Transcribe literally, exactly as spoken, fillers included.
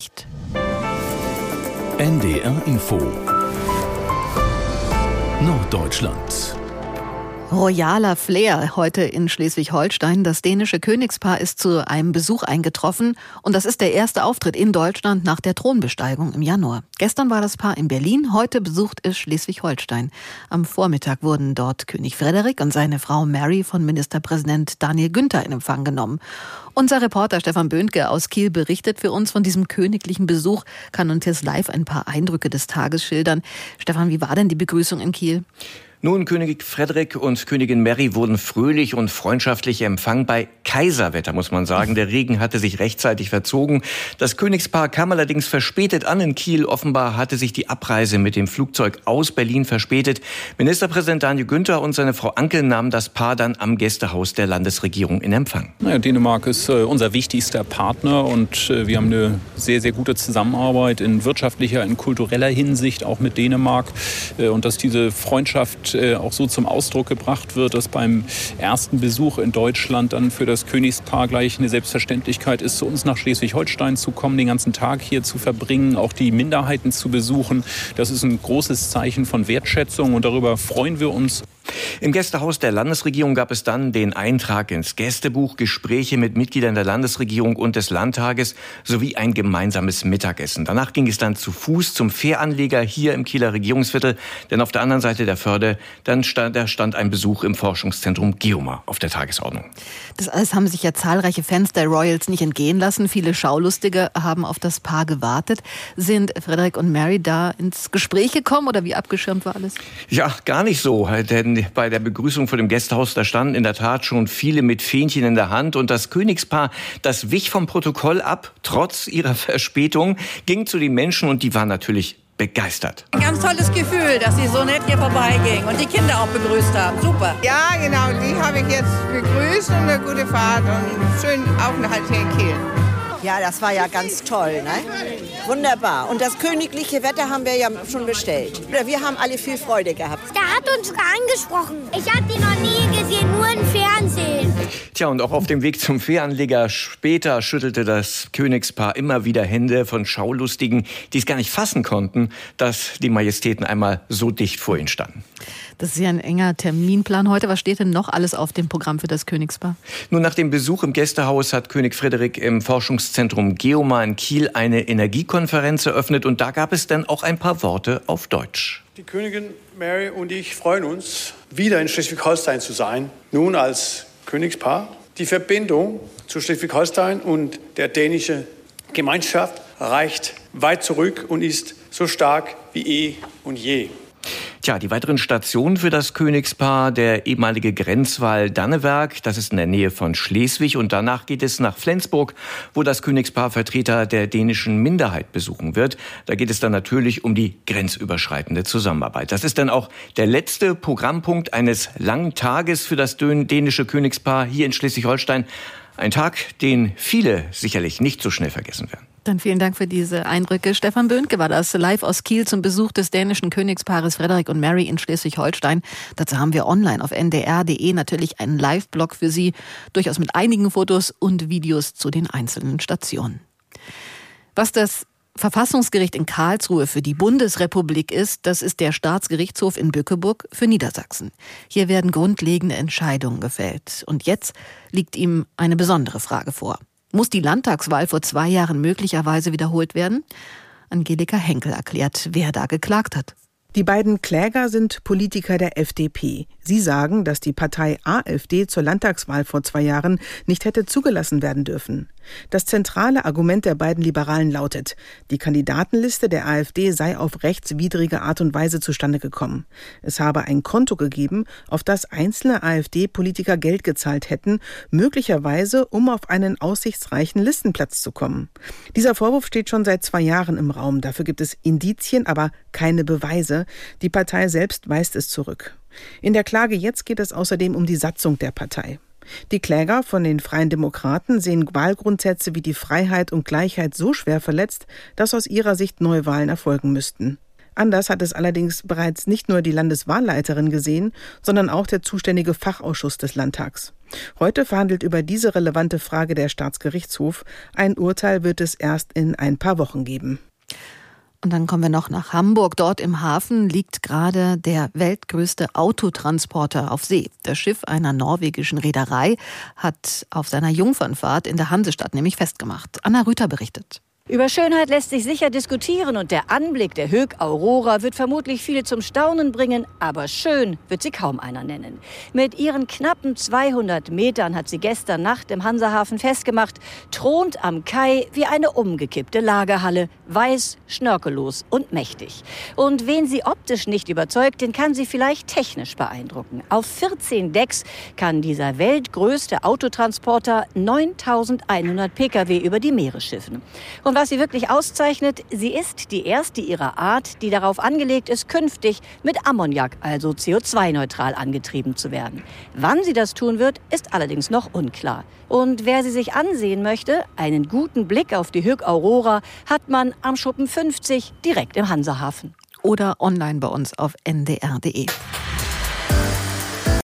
N D R Info Norddeutschland. Royaler Flair heute in Schleswig-Holstein. Das dänische Königspaar ist zu einem Besuch eingetroffen und das ist der erste Auftritt in Deutschland nach der Thronbesteigung im Januar. Gestern war das Paar in Berlin, heute besucht es Schleswig-Holstein. Am Vormittag wurden dort König Frederik und seine Frau Mary von Ministerpräsident Daniel Günther in Empfang genommen. Unser Reporter Stefan Böhnke aus Kiel berichtet für uns von diesem königlichen Besuch, kann uns jetzt live ein paar Eindrücke des Tages schildern. Stefan, wie war denn die Begrüßung in Kiel? Nun, König Frederik und Königin Mary wurden fröhlich und freundschaftlich empfangen bei Kaiserwetter, muss man sagen. Der Regen hatte sich rechtzeitig verzogen. Das Königspaar kam allerdings verspätet an in Kiel. Offenbar hatte sich die Abreise mit dem Flugzeug aus Berlin verspätet. Ministerpräsident Daniel Günther und seine Frau Anke nahmen das Paar dann am Gästehaus der Landesregierung in Empfang. Naja, Dänemark ist äh, unser wichtigster Partner und äh, wir haben eine sehr, sehr gute Zusammenarbeit in wirtschaftlicher, in kultureller Hinsicht auch mit Dänemark. Äh, und dass diese Freundschaft auch so zum Ausdruck gebracht wird, dass beim ersten Besuch in Deutschland dann für das Königspaar gleich eine Selbstverständlichkeit ist, zu uns nach Schleswig-Holstein zu kommen, den ganzen Tag hier zu verbringen, auch die Minderheiten zu besuchen. Das ist ein großes Zeichen von Wertschätzung und darüber freuen wir uns. Im Gästehaus der Landesregierung gab es dann den Eintrag ins Gästebuch, Gespräche mit Mitgliedern der Landesregierung und des Landtages sowie ein gemeinsames Mittagessen. Danach ging es dann zu Fuß zum Fähranleger hier im Kieler Regierungsviertel, denn auf der anderen Seite der Förde dann stand, da stand ein Besuch im Forschungszentrum Geomar auf der Tagesordnung. Das alles haben sich ja zahlreiche Fans der Royals nicht entgehen lassen. Viele Schaulustige haben auf das Paar gewartet. Sind Frederik und Mary da ins Gespräch gekommen oder wie abgeschirmt war alles? Ja, gar nicht so, denn bei der Begrüßung vor dem Gästehaus, da standen in der Tat schon viele mit Fähnchen in der Hand und das Königspaar, das wich vom Protokoll ab, trotz ihrer Verspätung, ging zu den Menschen und die waren natürlich begeistert. Ein ganz tolles Gefühl, dass sie so nett hier vorbeigingen und die Kinder auch begrüßt haben. Super. Ja, genau, die habe ich jetzt begrüßt und eine gute Fahrt und schönen Aufenthalt hier in Kiel. Ja, das war ja ganz toll, ne? Wunderbar. Und das königliche Wetter haben wir ja schon bestellt. Wir haben alle viel Freude gehabt. Der hat uns sogar angesprochen. Ich habe ihn noch nie gesehen, nur im Fernsehen. Tja, und auch auf dem Weg zum Fähranleger später schüttelte das Königspaar immer wieder Hände von Schaulustigen, die es gar nicht fassen konnten, dass die Majestäten einmal so dicht vor ihnen standen. Das ist ja ein enger Terminplan heute. Was steht denn noch alles auf dem Programm für das Königspaar? Nun, nach dem Besuch im Gästehaus hat König Frederik im Forschungszentrum Geomar in Kiel eine Energiekonferenz eröffnet und da gab es dann auch ein paar Worte auf Deutsch. Die Königin Mary und ich freuen uns, wieder in Schleswig-Holstein zu sein, nun als Königspaar. Die Verbindung zu Schleswig-Holstein und der dänischen Gemeinschaft reicht weit zurück und ist so stark wie eh und je. Tja, die weiteren Stationen für das Königspaar, der ehemalige Grenzwall Dannewerk, das ist in der Nähe von Schleswig und danach geht es nach Flensburg, wo das Königspaar Vertreter der dänischen Minderheit besuchen wird. Da geht es dann natürlich um die grenzüberschreitende Zusammenarbeit. Das ist dann auch der letzte Programmpunkt eines langen Tages für das dänische Königspaar hier in Schleswig-Holstein. Ein Tag, den viele sicherlich nicht so schnell vergessen werden. Dann vielen Dank für diese Eindrücke. Stefan Böhnke war das live aus Kiel zum Besuch des dänischen Königspaares Frederik und Mary in Schleswig-Holstein. Dazu haben wir online auf n d r punkt d e natürlich einen Live-Blog für Sie, durchaus mit einigen Fotos und Videos zu den einzelnen Stationen. Was das Verfassungsgericht in Karlsruhe für die Bundesrepublik ist, das ist der Staatsgerichtshof in Bückeburg für Niedersachsen. Hier werden grundlegende Entscheidungen gefällt. Und jetzt liegt ihm eine besondere Frage vor. Muss die Landtagswahl vor zwei Jahren möglicherweise wiederholt werden? Angelika Henkel erklärt, wer da geklagt hat. Die beiden Kläger sind Politiker der F D P. Sie sagen, dass die Partei AfD zur Landtagswahl vor zwei Jahren nicht hätte zugelassen werden dürfen. Das zentrale Argument der beiden Liberalen lautet, die Kandidatenliste der AfD sei auf rechtswidrige Art und Weise zustande gekommen. Es habe ein Konto gegeben, auf das einzelne AfD-Politiker Geld gezahlt hätten, möglicherweise um auf einen aussichtsreichen Listenplatz zu kommen. Dieser Vorwurf steht schon seit zwei Jahren im Raum. Dafür gibt es Indizien, aber keine Beweise. Die Partei selbst weist es zurück. In der Klage jetzt geht es außerdem um die Satzung der Partei. Die Kläger von den Freien Demokraten sehen Wahlgrundsätze wie die Freiheit und Gleichheit so schwer verletzt, dass aus ihrer Sicht Neuwahlen erfolgen müssten. Anders hat es allerdings bereits nicht nur die Landeswahlleiterin gesehen, sondern auch der zuständige Fachausschuss des Landtags. Heute verhandelt über diese relevante Frage der Staatsgerichtshof. Ein Urteil wird es erst in ein paar Wochen geben. Und dann kommen wir noch nach Hamburg. Dort im Hafen liegt gerade der weltgrößte Autotransporter auf See. Das Schiff einer norwegischen Reederei hat auf seiner Jungfernfahrt in der Hansestadt nämlich festgemacht. Anna Rüther berichtet. Über Schönheit lässt sich sicher diskutieren und der Anblick der Höck Aurora wird vermutlich viele zum Staunen bringen, aber schön wird sie kaum einer nennen. Mit ihren knappen zweihundert Metern hat sie gestern Nacht im Hansahafen festgemacht, thront am Kai wie eine umgekippte Lagerhalle, weiß, schnörkellos und mächtig. Und wen sie optisch nicht überzeugt, den kann sie vielleicht technisch beeindrucken. Auf vierzehn Decks kann dieser weltgrößte Autotransporter neuntausendeinhundert Pkw über die Meere schiffen. Und was sie wirklich auszeichnet, sie ist die erste ihrer Art, die darauf angelegt ist, künftig mit Ammoniak, also C O zwei neutral angetrieben zu werden. Wann sie das tun wird, ist allerdings noch unklar. Und wer sie sich ansehen möchte, einen guten Blick auf die Höck Aurora hat man am Schuppen fünfzig direkt im Hansahafen. Oder online bei uns auf n d r punkt d e.